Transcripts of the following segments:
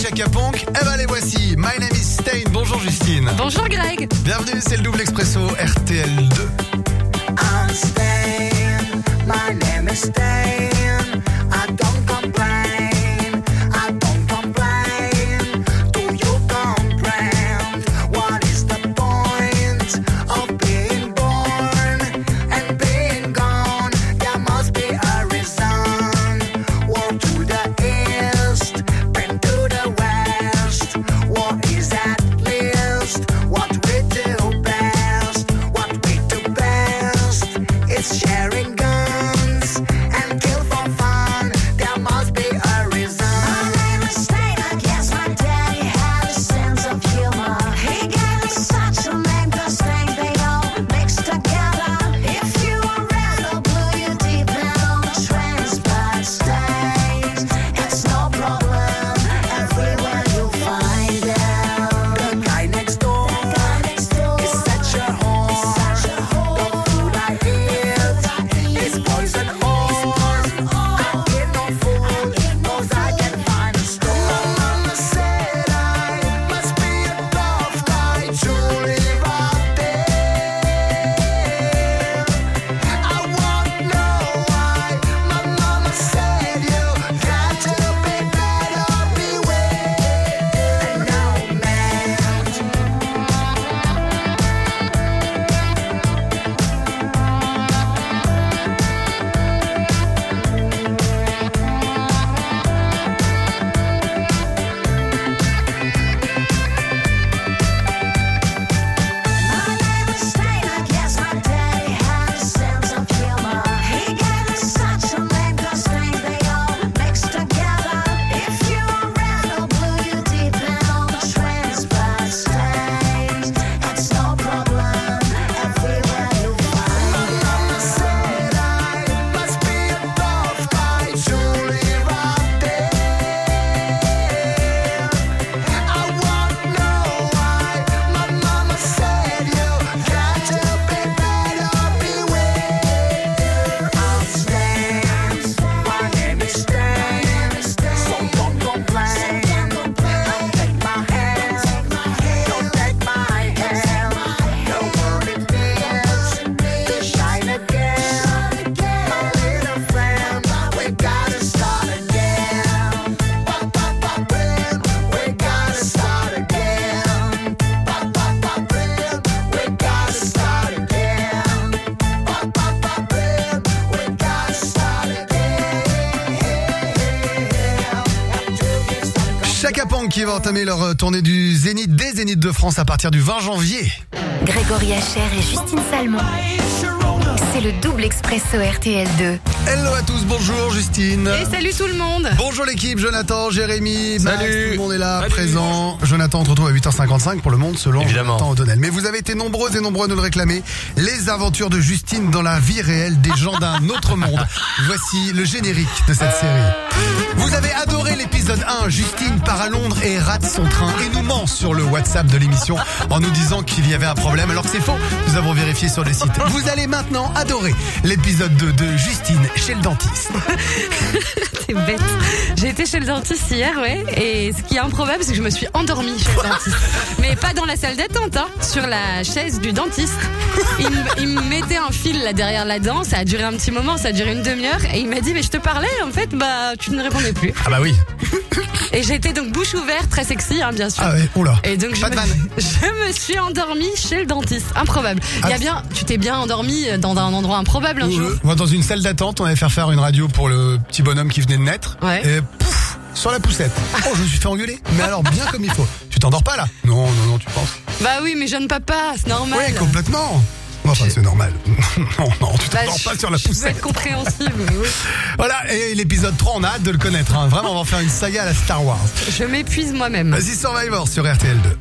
Chaka Ponk. Eh ben les voici. My name is Stain. Bonjour Justine. Bonjour Greg. Bienvenue, c'est le double expresso RTL 2. I'm Stain, my name is Stain. I don't complain, I don't complain. Do you comprehend? What is the point of being born and being gone? There must be a reason. Walk to the east, bend to the west. What is at least what we do best? What we do best is sharing guns and kill for fun. There must be a reason. My name is Stain. I guess my daddy had a sense of humor. He gave me such a name 'cause things they all mixed together. If you were red or blue, you depend on the trends, but stains, it's no problem. Everywhere you find them. The guy next door is such a whore. The food I eat is poison ore. I get no food 'cause I can find a store. Mama said I must be a tough guy to live out there. I want to know why. My mama said you got to be better, beware. And now, man. My name is Stain. I guess my daddy had a sense of humor. He gave me such a name 'cause things they all mixed together. If you are red or blue, you depend on the trends, but stains, it's no problem. Everywhere you find. My mama said I must be a tough guy to live out there. I want to know why. My mama said you got to be better, beware. I'm Stain, my name is Stain. So don't complain. Don't take my hand, don't take my hand. The world it needs to shine again. My little friend, we gotta start again. We gotta start again. We gotta start again. We gotta start again. Chaka Ponk qui va entamer leur tournée du Zénith, des Zéniths de France à partir du 20 janvier. Grégory Hacher et Justine Salmon. C'est le double expresso RTL 2. Hello à tous, bonjour Justine. Et salut tout le monde. Bonjour l'équipe, Jonathan, Jérémy, Max, Salut. tout le monde est là, Salut. présent. Jonathan, on se retrouve à 8h55 pour le monde selon Évidemment. Jonathan O'Donnell. Mais vous avez été nombreux et nombreux à nous le réclamer. Les aventures de Justine dans la vie réelle des gens d'un autre monde. Voici le générique de cette série. Vous avez adoré l'épisode 1. Justine part à Londres et rate son train et nous ment sur le WhatsApp de l'émission en nous disant qu'il y avait un problème alors que c'est faux. Nous avons vérifié sur le site. Vous allez maintenant adorer l'épisode 2 de Justine chez le dentiste. C'est bête. J'ai été chez le dentiste hier, ouais. Et ce qui est improbable, c'est que je me suis endormie chez le dentiste. Mais pas dans la salle d'attente, hein. Sur la chaise du dentiste. Il me mettait un fil là derrière la dent. Ça a duré un petit moment, ça a duré une demi-heure. Et il m'a dit, mais je te parlais, en fait, bah, tu ne répondais plus. Ah bah oui. Et j'étais donc bouche ouverte, très sexy, hein, bien sûr. Ah ouais, oula. Et donc Pas de vanne. je me suis endormie chez le dentiste. Improbable. Tu t'es bien endormie dans un endroit improbable un jour. Moi, dans une salle d'attente, on avait fait faire une radio pour le petit bonhomme qui venait de naître. Ouais. Et pouf, sur la poussette. Oh, je me suis fait engueuler. Mais alors, bien comme il faut. Tu t'endors pas là? Non, tu penses? Bah oui, mais jeune papa, c'est normal. Oui, complètement. Enfin, c'est normal. Non, tu t'endors pas sur la Je peux poussette. être compréhensible, mais oui. Voilà, et l'épisode 3, on a hâte de le connaître. Hein. Vraiment, on va en faire une saga à la Star Wars. Je m'épuise moi-même. Vas-y, Survivor sur RTL 2.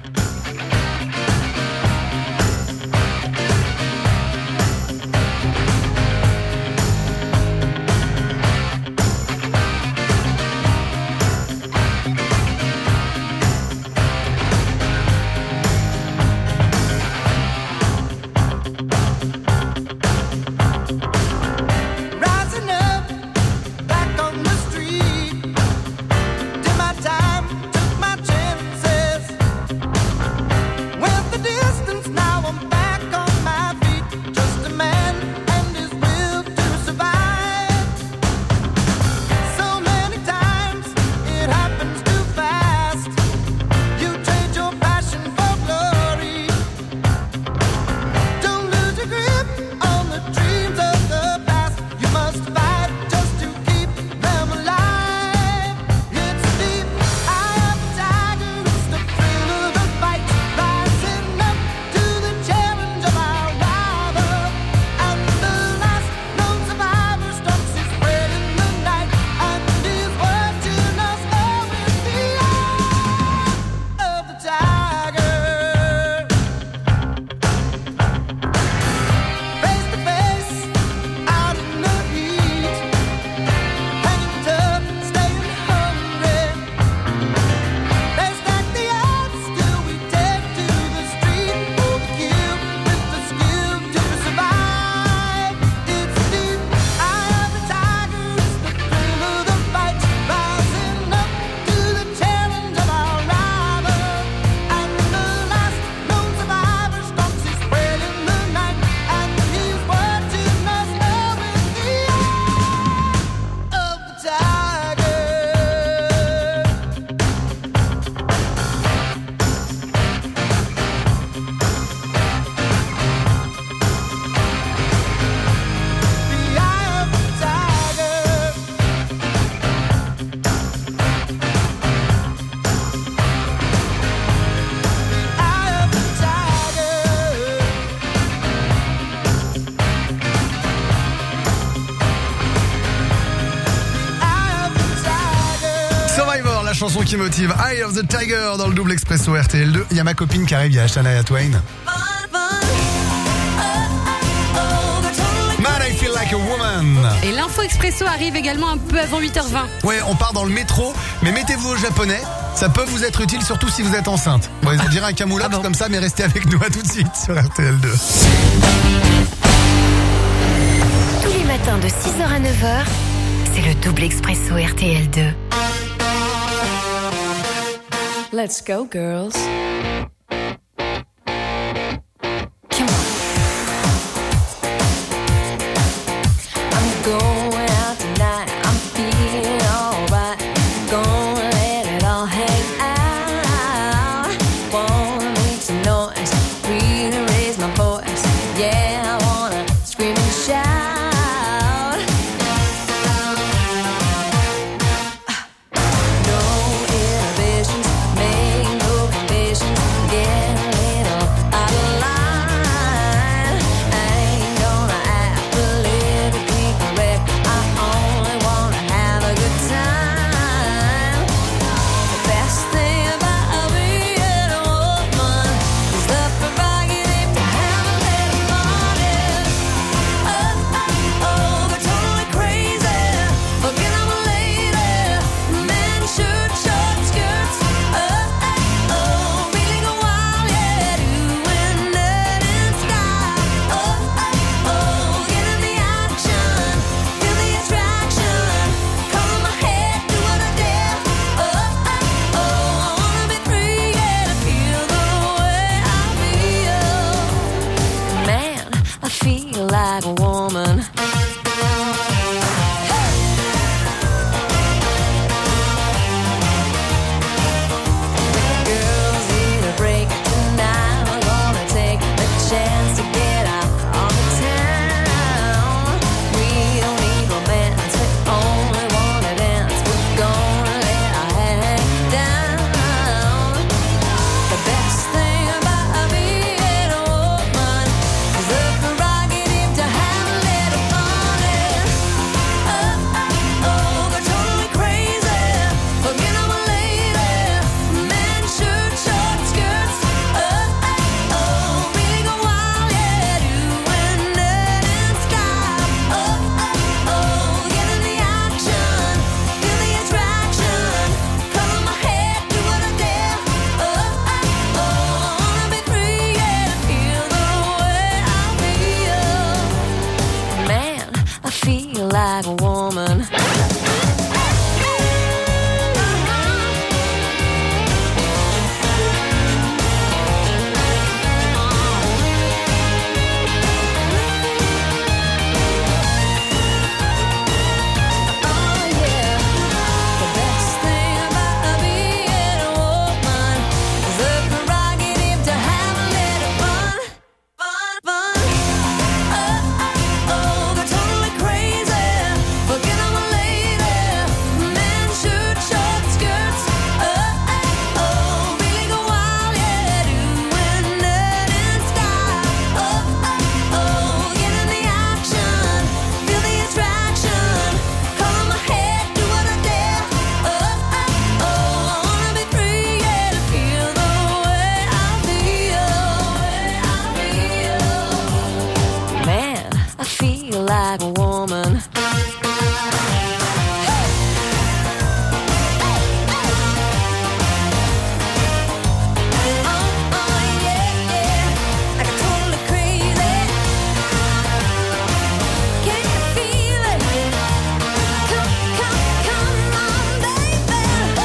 Rising up, back on the street. Did my time, took my chanson qui motive. Eye of the Tiger dans le double expresso RTL2. Il y a ma copine qui arrive, il y a Shania Twain. Man, I feel like a woman. Et l'info expresso arrive également un peu avant 8h20. Ouais, on part dans le métro, mais mettez-vous au japonais. Ça peut vous être utile, surtout si vous êtes enceinte. Bon, je dirais un camoulox comme ça, mais restez avec nous à tout de suite sur RTL2. Tous les matins de 6h à 9h, c'est le double expresso RTL2. Let's go, girls. Come on. I'm going out tonight. I'm feeling alright. Gonna let it all hang out. Wanna make some noise. Really raise my voice. Yeah, I wanna scream and shout. No inhibitions, make no conditions. Get a little out of line. I ain't gonna act politically correct. I only wanna have a good time. The best thing about being a woman is the prerogative to have a little party. Oh, they're totally crazy. Forget I'm a lady. Men shirt, short skirts. Really go wild, yeah, doing that in style. Get in the action, feel the attraction. Color my head, do what I dare. I wanna be free, yeah, to feel the way I feel. Man, I feel like a woman. Girls need a break tonight. We're gonna take a chance to get out on the town. We don't need romance, we only wanna dance. We're gonna let our hair hang down. The best thing about being a woman is the prerogative to have a little party. They're totally crazy. Forget I'm a lady. Men shirt, short skirts. Really go wild, yeah, doing that in style. Get in the action, feel the attraction. Color my head, do what I dare. Wanna be free, yeah, to feel the way I feel. Man, I feel like a woman. Oh yeah, the best thing about being a woman is the prerogative to have a little fun, fun, fun. They're totally crazy. Forget I'm a lady. Men shirt, short skirts. Really go wild, yeah, doing that in style. Get in the action, feel the attraction. Color my head, do what I dare. Wanna be free, yeah, to feel the way I feel. Man, I feel like a woman. Like I'm totally crazy. Can you feel it? Come on, baby.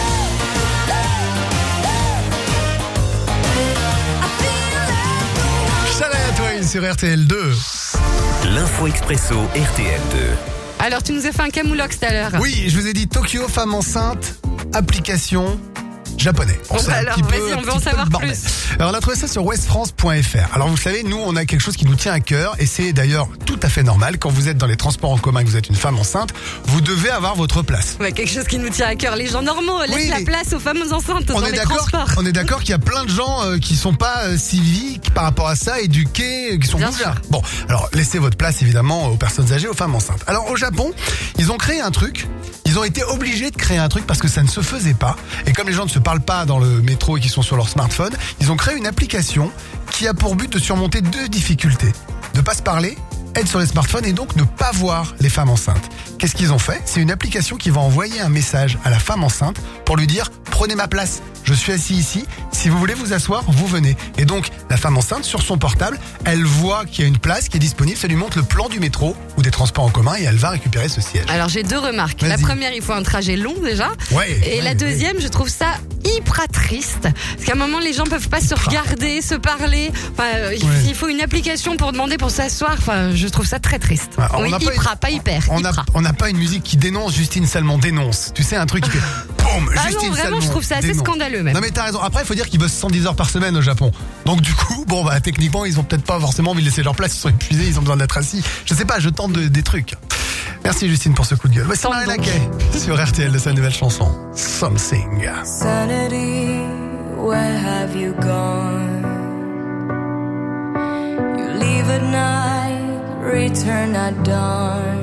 I feel like Shania Twain sur RTL2. L'info expresso RTL2. Alors, tu nous as fait un camoulox tout à l'heure. Oui, je vous ai dit Tokyo, femme enceinte, application. japonais. Bon, Bon, c'est un alors, petit peu- vas-y, on un veut en petit peu savoir le bordel. plus. Alors on a trouvé ça sur westfrance.fr. Alors vous savez, nous on a quelque chose qui nous tient à cœur et c'est d'ailleurs tout à fait normal. Quand vous êtes dans les transports en commun, que vous êtes une femme enceinte, vous devez avoir votre place. Ouais, quelque chose qui nous tient à cœur. Les gens normaux laissent Oui, la les- place aux femmes enceintes dans les transports. On est d'accord qu'il y a plein de gens qui sont pas civiques par rapport à ça, éduqués, qui sont Bien bizarres. sûr. Bon, alors laissez votre place évidemment aux personnes âgées, aux femmes enceintes. Alors au Japon, ils ont créé un truc. Ils ont été obligés de créer un truc parce que ça ne se faisait pas. Et comme les gens ne se parlent pas dans le métro et qui sont sur leur smartphone, ils ont créé une application qui a pour but de surmonter 2 difficultés. Ne pas se parler, être sur les smartphones et donc ne pas voir les femmes enceintes. Qu'est-ce qu'ils ont fait? C'est une application qui va envoyer un message à la femme enceinte pour lui dire « Prenez ma place, je suis assis ici, si vous voulez vous asseoir, vous venez ». Et donc, la femme enceinte, sur son portable, elle voit qu'il y a une place qui est disponible, ça lui montre le plan du métro ou des transports en commun et elle va récupérer ce siège. Alors j'ai 2 remarques. La Vas-y. première, il faut un trajet long déjà. Ouais, Et ouais, la ouais. deuxième, je trouve ça hyper triste. Parce qu'à un moment, les gens peuvent pas se regarder, se parler. Enfin, il faut une application pour demander pour s'asseoir. Enfin, je trouve ça très triste. Ouais, Oui, n'a pas hyper, pas hyper. hyper. On n'a pas une musique qui dénonce, Justine Salmon dénonce. Tu sais, un truc qui fait boum, Ah Justine non, vraiment, Salmon je trouve ça assez dénonce. scandaleux même. Non mais t'as raison. Après, il faut dire qu'ils bossent 110 heures par semaine au Japon. Donc du coup, bon bah techniquement, ils ont peut-être pas forcément envie de laisser leur place. Ils sont épuisés, ils ont besoin d'être assis. Je sais pas, je tente des trucs. Merci Justine pour ce coup de gueule. Voici Tente Marina donc. Kaye sur RTL de sa nouvelle chanson Something. Sanity, where have you gone? You leave at night, return at dawn.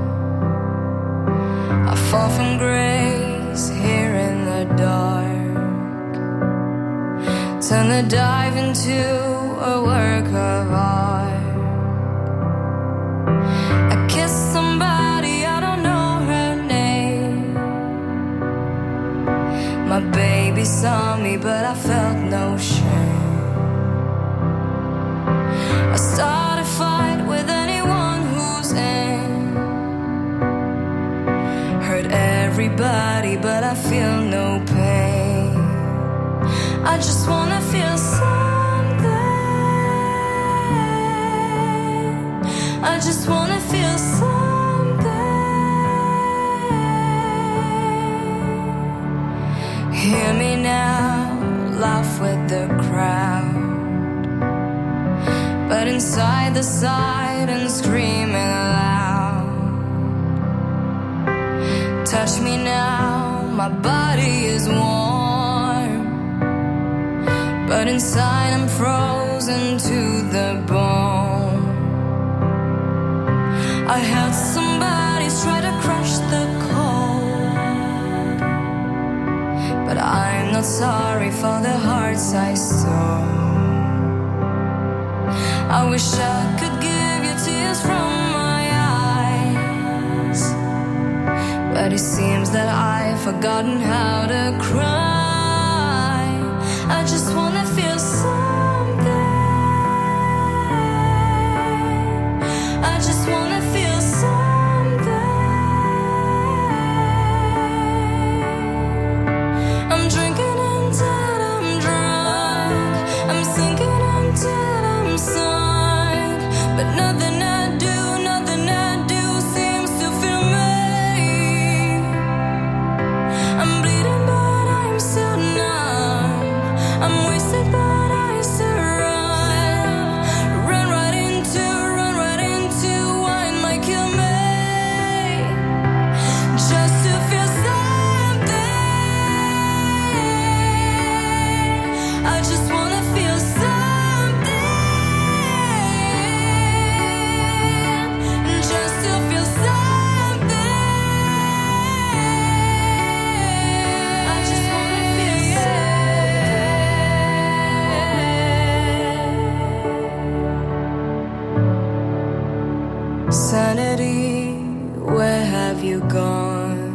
I fall from grace here in the dark. Turn the dive into a work of art. I kiss somebody, I don't know her name. My baby saw me, but I felt no shame. I start a fight with anyone who's in. Hurt everybody, but I feel no pain. I just wanna feel something. I just wanna feel something. Hear me now, laugh with the crowd. But inside the silence, screaming loud. Touch me now, my body is warm. But inside I'm frozen to the bone. I held somebody's try to crush the cold. But I'm not sorry for the hearts I stole. I wish I could give you tears from my eyes, but it seems that I've forgotten how to cry. I just wanna feel something. I just wanna feel something. I'm drinking until I'm drunk. I'm sinking until I'm sunk. But nothing I do seems to fill me. I'm bleeding but I'm still numb. I'm wasted but I still run. Run right into what might kill me. Just to feel something. I just wanna feel something. Just to feel something. I just wanna feel something. Sanity, where have you gone?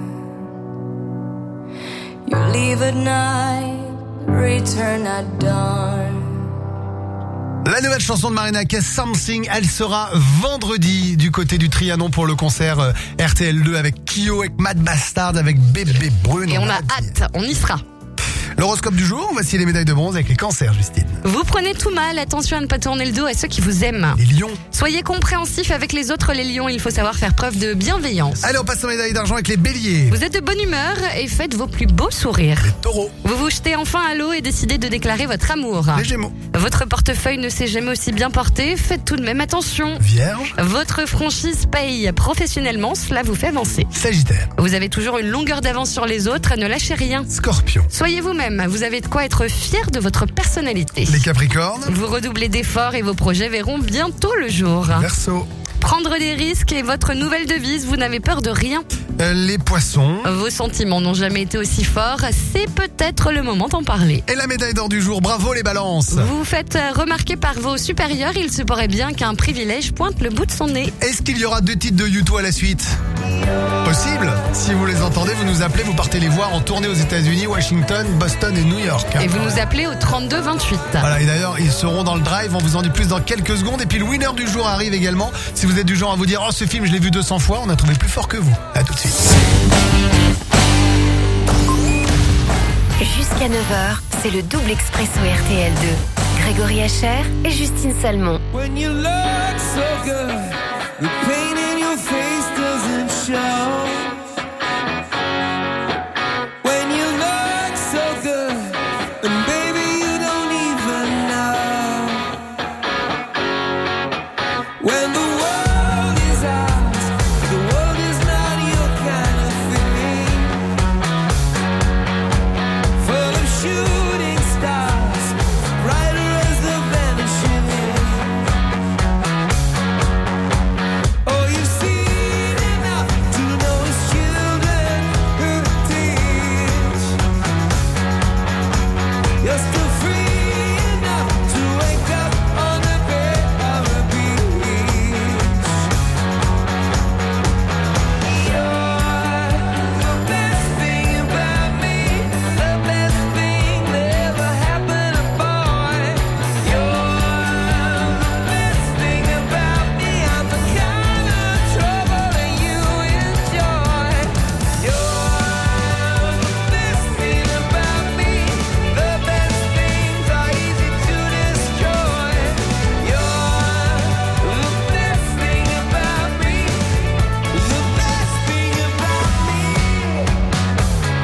You leave at night, return at dawn. La nouvelle chanson de Marina Kaye, Something, elle sera vendredi du côté du Trianon pour le concert RTL2 avec Kyo, avec Mad Bastard, avec Bébé Brune. Et on a hâte. hâte, on y sera. L'horoscope du jour, voici les médailles de bronze avec les cancers, Justine. Vous prenez tout mal, attention à ne pas tourner le dos à ceux qui vous aiment. Les lions. Soyez compréhensifs avec les autres, les lions, il faut savoir faire preuve de bienveillance. Allez, on passe aux médailles d'argent avec les béliers. Vous êtes de bonne humeur et faites vos plus beaux sourires. Les taureaux. Vous vous jetez enfin à l'eau et décidez de déclarer votre amour. Les gémeaux. Votre portefeuille ne s'est jamais aussi bien porté, faites tout de même attention. Vierge. Votre franchise paye professionnellement, cela vous fait avancer. Sagittaire. Vous avez toujours une longueur d'avance sur les autres, ne lâchez rien. Scorpion. Soyez vous-même, vous avez de quoi être fier de votre personnalité. Les capricornes. Vous redoublez d'efforts et vos projets verront bientôt le jour. Verseau. Prendre des risques est votre nouvelle devise, vous n'avez peur de rien. Les poissons. Vos sentiments n'ont jamais été aussi forts, c'est peut-être le moment d'en parler. Et la médaille d'or du jour, bravo les balances. Vous vous faites remarquer par vos supérieurs, il se pourrait bien qu'un privilège pointe le bout de son nez. Est-ce qu'il y aura 2 titres de YouTube à la suite? Possible. Si vous les entendez, vous nous appelez, vous partez les voir en tournée aux États-Unis, Washington, Boston et New York. Et vous nous appelez au 32 28. Voilà, et d'ailleurs, ils seront dans le drive, on vous en dit plus dans quelques secondes. Et puis le winner du jour arrive également. Si vous êtes du genre à vous dire, oh ce film je l'ai vu 200 fois, on a trouvé plus fort que vous. À tout de suite. Jusqu'à 9h, c'est le double expresso RTL2. Grégory Hacher et Justine Salmon. When you look so good, the pain in your face doesn't show. When you look so good, and baby you don't even know. When the world is ours, the world is not your kind of thing. Full of shooting stars, brighter as the vanishing moon. Oh, you've seen enough to know it's children who teach. You're still free enough to wake up on the bed of a beach. You're the best thing about me, the best thing that ever happened to boy. You're the best thing about me, I'm the kind of trouble that you enjoy. You're the best thing about me, the best things are easy to destroy. You're the best thing about me, the best thing about me.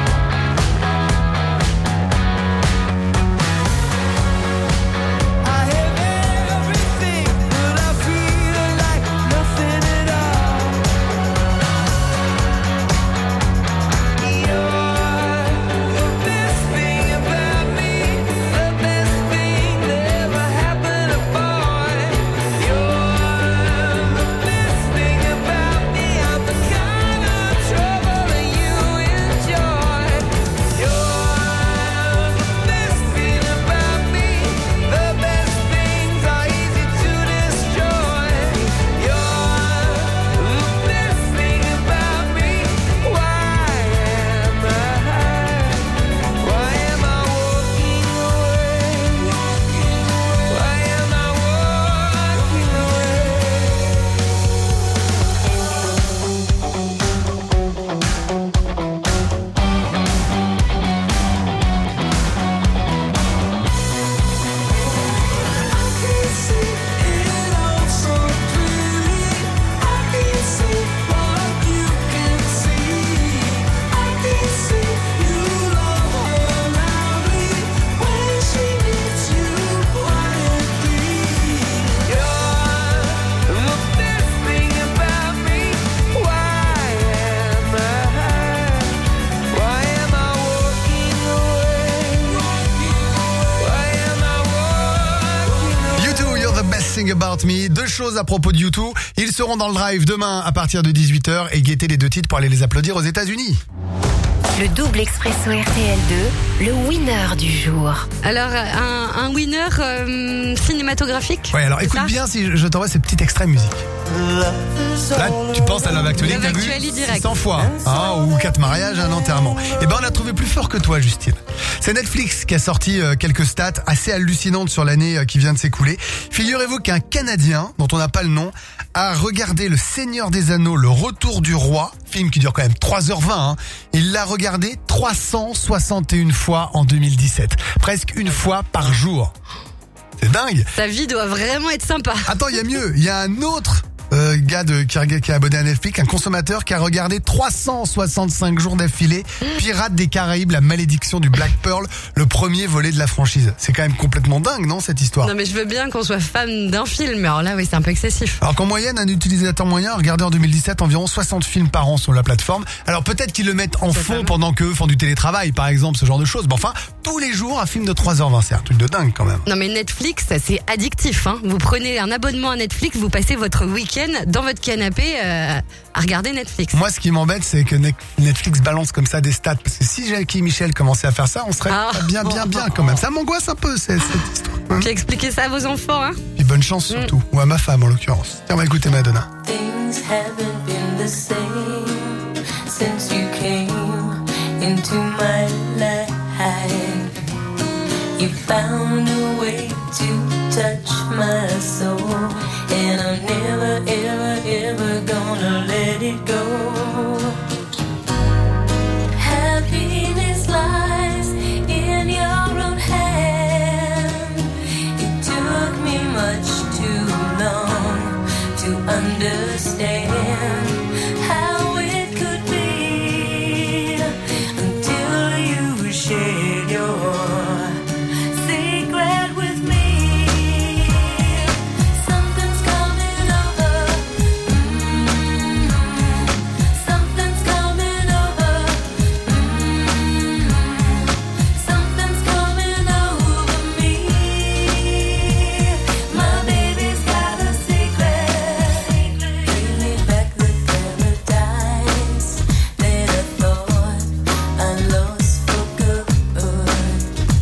I have everything, but I feel like nothing at all. You're the best thing about me, the best thing that ever happened to boy. You're the best thing about me, I'm the kind of trouble that you enjoy. You're the best thing about me, the best things are easy to destroy. You're the best thing about me. Why am I walking away? Why am I walking U2, You're the best thing about me. 2 choses à propos de U2. Ils seront dans le drive demain à partir de 18h et guettez les 2 titres pour aller les applaudir aux États-Unis. Le double expresso RTL2, le winner du jour. Alors, un winner cinématographique. Ouais, alors c'est écoute ça bien si je t'envoie ce petit extrait musique. Là, tu penses à Love Actually, Love t'as vu Actually direct. 100 fois, ou 4 mariages, un enterrement. Et ben on a trouvé plus fort que toi, Justine. C'est Netflix qui a sorti quelques stats assez hallucinantes sur l'année qui vient de s'écouler. Figurez-vous qu'un Canadien, dont on n'a pas le nom, a regardé Le Seigneur des Anneaux, Le Retour du Roi, film qui dure quand même 3h20. Hein. Il l'a regardé 361 fois en 2017. Presque une fois par jour. C'est dingue. Ta vie doit vraiment être sympa. Attends, il y a mieux. Il y a un autre gars qui est abonné à Netflix, un consommateur qui a regardé 365 jours d'affilée Pirates des Caraïbes, la malédiction du Black Pearl, le premier volet de la franchise. C'est quand même complètement dingue, non, cette histoire? Non mais je veux bien qu'on soit fan d'un film, mais alors là oui c'est un peu excessif. Alors qu'en moyenne, un utilisateur moyen a regardé en 2017 environ 60 films par an sur la plateforme. Alors peut-être qu'ils le mettent en fond pendant qu'eux font du télétravail, par exemple, ce genre de choses. Mais enfin, tous les jours, un film de 3h20, c'est un truc de dingue quand même. Non mais Netflix, c'est addictif. Hein. Vous prenez un abonnement à Netflix, vous passez votre week-end dans votre canapé à regarder Netflix. Moi, ce qui m'embête, c'est que Netflix balance comme ça des stats. Parce que si Jackie et Michel commençaient à faire ça, on serait bien quand même. Ça m'angoisse un peu, cette histoire. Hein. Puis expliquez ça à vos enfants. Hein. Puis bonne chance surtout. Ou à ma femme, en l'occurrence. Tiens, on va écouter Madonna. Things haven't been the same since you came into my life. You found a way to touch my soul, and I'm never, ever, ever gonna let it go. Happiness lies in your own hand. It took me much too long to understand how it could be until you shared your secret with me. Something's coming over. Something's coming over. Something's coming over me. My baby's got a secret. Bring me back the paradise that I thought I lost for good.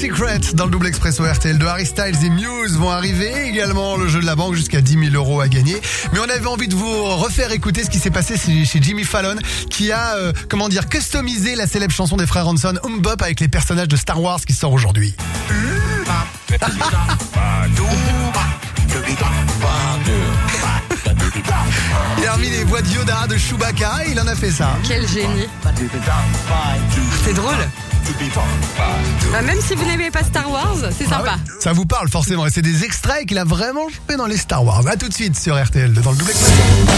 Secret dans le double expresso RTL2. Harry Styles et Muse vont arriver. Également le jeu de la banque jusqu'à 10 000 € à gagner. Mais on avait envie de vous refaire écouter ce qui s'est passé chez Jimmy Fallon, qui a, customisé la célèbre chanson des frères Hanson, Bop, avec les personnages de Star Wars qui sort aujourd'hui. Il a remis les voix de Yoda, de Chewbacca, et il en a fait ça. Quel génie. C'est drôle. Bah, même si vous n'aimez pas Star Wars, c'est sympa. Ah ouais, ça vous parle forcément, et c'est des extraits qu'il a vraiment joué dans les Star Wars. A tout de suite sur RTL2 dans le double expresso.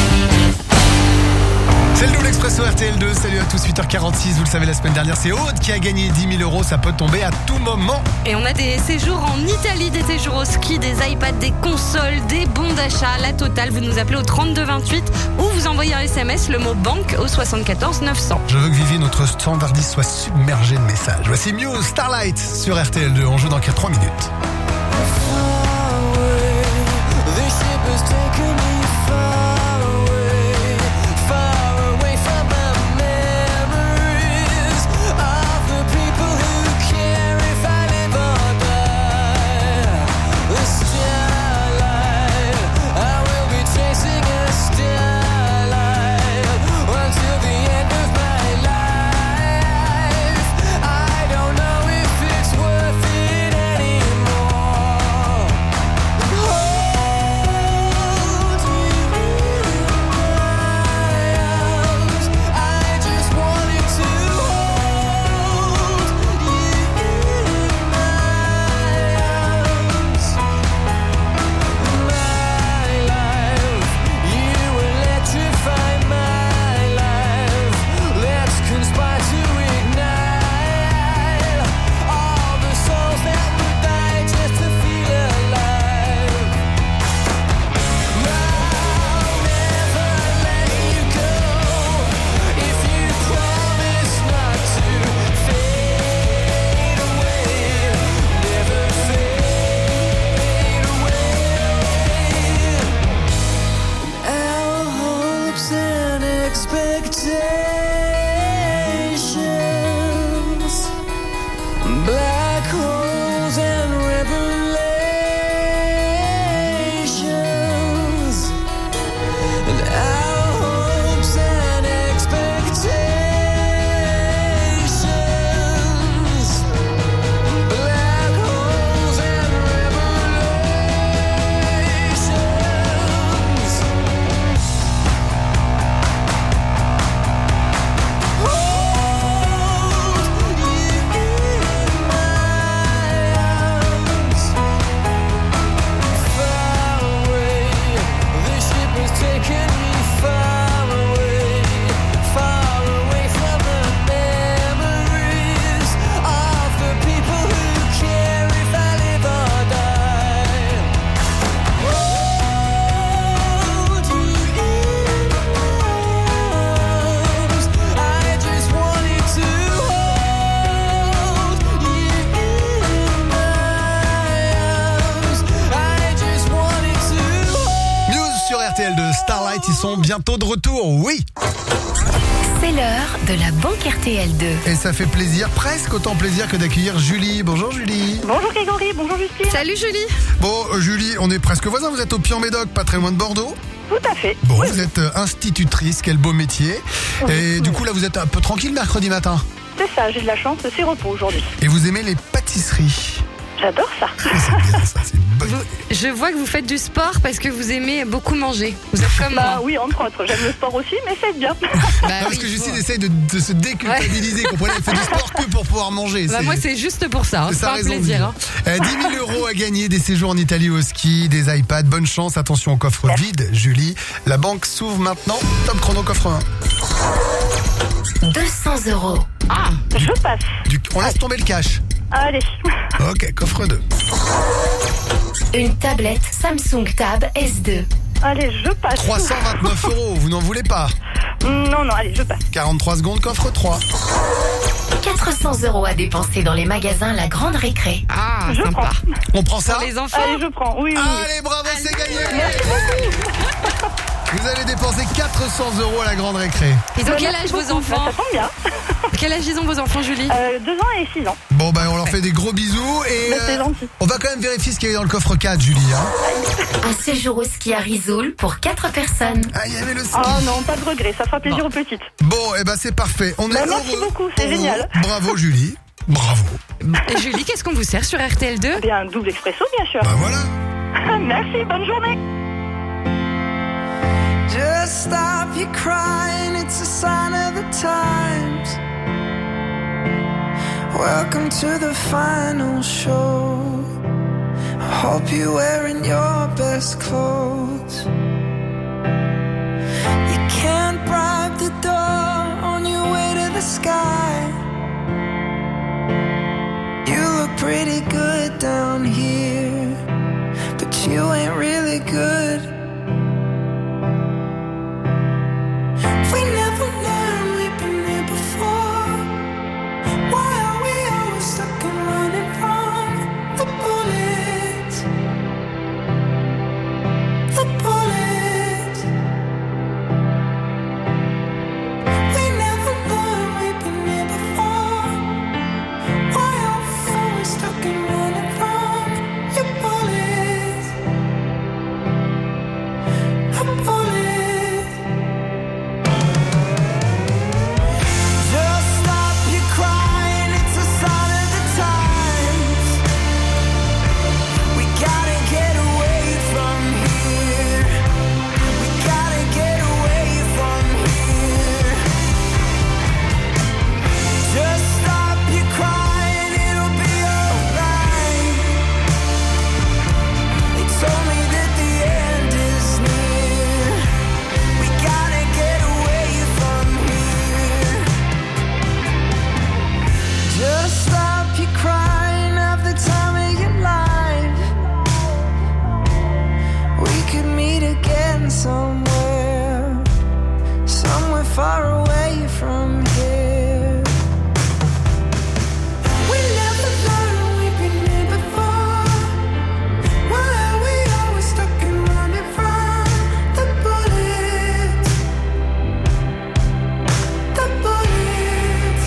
C'est le double expresso RTL2, salut à tous, 8h46, vous le savez, la semaine dernière c'est Aude qui a gagné 10 000 €, ça peut tomber à tout moment. Et on a des séjours en Italie, des séjours au ski, des iPads, des consoles, des bons d'achat, la totale. Vous nous appelez au 3228 ou vous envoyez un SMS, le mot banque au 74 900. Je veux que Vivi, notre standardiste, soit submergé de messages. Voici Muse, Starlight sur RTL2, on joue dans 3 minutes. Black holes and revelations, and our hopes and expectations. Black holes and revelations. RTL2, Starlight, ils sont bientôt de retour, oui. C'est l'heure de la banque RTL2. Et ça fait plaisir, presque autant plaisir que d'accueillir Julie. Bonjour Julie. Bonjour Grégory, bonjour Justine. Salut Julie. Bon Julie, on est presque voisins, vous êtes au Puy-en-Médoc, pas très loin de Bordeaux. Tout à fait. Bon, Oui. vous êtes institutrice, quel beau métier. Et du coup là vous êtes un peu tranquille mercredi matin. C'est ça, j'ai de la chance, c'est repos aujourd'hui. Et vous aimez les pâtisseries. J'adore ça. C'est bien ça, c'est une bonne idée. Je vois que vous faites du sport parce que vous aimez beaucoup manger. Vous êtes comme Bah moi. oui, entre autres, j'aime le sport aussi, mais c'est bien. Bah Parce oui, que je Justine vois. essaye de se déculpabiliser, comprenez, elle fait du sport que pour pouvoir manger. Bah moi c'est juste pour ça, hein. C'est C'est sa un raison de plaisir. vivre. Hein. 10 000 € à gagner, des séjours en Italie au ski, des iPads, bonne chance, attention au coffre vide, Julie. La banque s'ouvre maintenant, top chrono coffre 1. 200 €. Ah, Je passe. On laisse tomber le cash. Allez. Ok, coffre 2. Une tablette Samsung Tab S2. Allez, je passe. 329 €, vous n'en voulez pas. Non, non, allez, je passe. 43 secondes, coffre 3. 400 € à dépenser dans les magasins La Grande Récré. ah Je sympa. prends. On prend ça. Pour les enfants. Allez, je prends. Oui, oui, oui. Allez, bravo, c'est gagné. Vous allez dépenser 400 € à la grande récré. Ils ont quel âge vos enfants? Ça tombe bien. Quel âge ils ont vos enfants, Julie? 2 ans et 6 ans. Bon, bah, on leur fait des gros bisous et Mais c'est gentil. on va quand même vérifier ce qu'il y avait dans le coffre 4, Julie. Hein. Un séjour au ski à Risoul pour 4 personnes. Ah, il y avait le ski. Oh non, pas de regret, ça fera plaisir aux petites. Bon, et ben c'est parfait. On est Bah, merci heureux beaucoup, c'est pour vous. génial. Bravo, Julie. Bravo. Et Julie, qu'est-ce qu'on vous sert sur RTL2? Bien, un double expresso, bien sûr. Bah voilà. Merci, bonne journée. Just stop your crying, it's a sign of the times. Welcome to the final show. I hope you're wearing your best clothes. You can't bribe the door on your way to the sky. You look pretty good down here, but you ain't really good. We never learned, we've been here before. Why are we always stuck and running from the bullets? The bullets. We never learned, we've been here before. Why are we always stuck and running from your bullets? The bullets. Just stop your crying, it's a sign of the times. We gotta get away from here. We gotta get away from here. Just stop your crying, it'll be alright. They told me that the end is near. We gotta get away from here. Just stop your crying, have the time of your life. We could meet again somewhere, somewhere far away from here. We never learned, we've been here before. Why are we always stuck and running from the bullets? The bullets.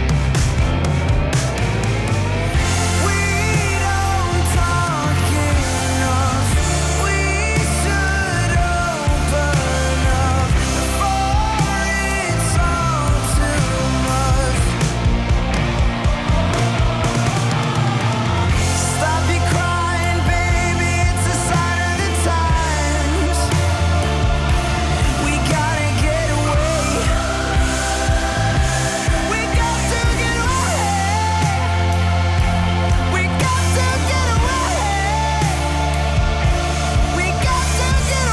We don't talk enough. We should open up before it's all too much. Stop your crying, baby. It's a sign of the times. We gotta get away. We got to get away. We got to get away. We got to get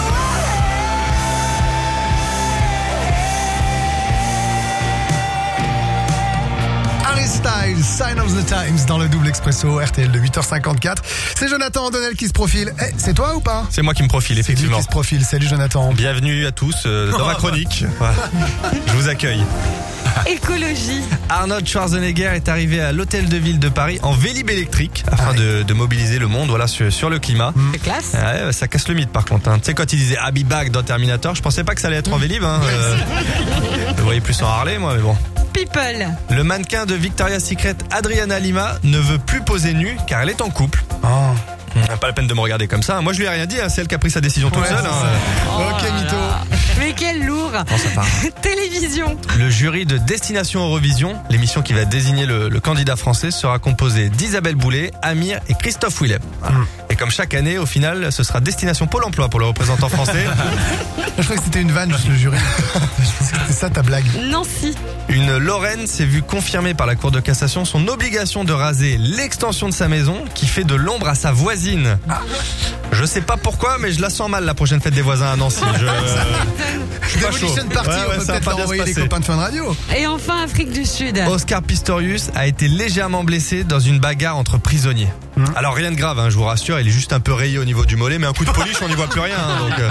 Harry Styles, Sign of the Times dans le double expresso RTL de 8h54. C'est Jonathan Andonel qui se profile. Eh, c'est toi ou pas? C'est moi qui me profile, C'est lui effectivement. qui se profile. Salut Jonathan. Bienvenue à tous dans ma chronique. Voilà. Je vous accueille. Écologie. Arnold Schwarzenegger est arrivé à l'hôtel de ville de Paris en vélib électrique afin de mobiliser le monde voilà, sur le climat. C'est classe. Ouais, ça casse le mythe par contre. Hein. Tu sais, quand il disait I'll be back dans Terminator, je pensais pas que ça allait être en vélib. Hein. Je le voyais plus en Harley, moi, mais bon. People. Le mannequin de Victoria's Secret, Adriana Lima, ne veut plus poser nue car elle est en couple. Oh. Pas la peine de me regarder comme ça. Moi, je lui ai rien dit. Hein. C'est elle qui a pris sa décision toute Ouais, seule. c'est Hein. ça. Ok, mytho. Mais quel lourd. Non, ça part. Télévision. Le jury de Destination Eurovision, l'émission qui va désigner le candidat français, sera composé d'Isabelle Boulay, Amir et Christophe Willem. Voilà. Et comme chaque année, au final, ce sera Destination Pôle emploi pour le représentant français. Je crois que c'était une vanne, juste le jury. Je pensais que c'était ça ta blague. Nancy. Une Lorraine s'est vue confirmer par la Cour de cassation son obligation de raser l'extension de sa maison qui fait de l'ombre à sa voisine. Je sais pas pourquoi, mais je la sens mal la prochaine fête des voisins à Nancy. Je suis pas chaud. Demolition Party, Ouais, on ouais, peut ça va peut-être pas leur bien se envoyer les passer. copains de Fun Radio. Et enfin, Afrique du Sud. Oscar Pistorius a été légèrement blessé dans une bagarre entre prisonniers. Alors rien de grave, hein, je vous rassure, il est juste un peu rayé au niveau du mollet, mais un coup de polish, on n'y voit plus rien. Hein, donc,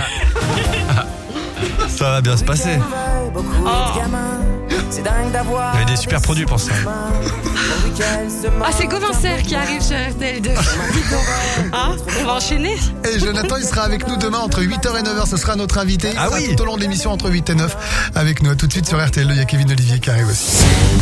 ça va bien se passer. Il y avait des super produits pour ça. Ah, c'est Covincer qui arrive sur RTL2. Hein, on va enchaîner. Et Jonathan, il sera avec nous demain entre 8h et 9h. Ce sera notre invité. Il Ah sera oui. tout au long de l'émission entre 8 et 9 avec nous. À tout de suite sur RTL2. Il y a Kevin Olivier qui arrive aussi.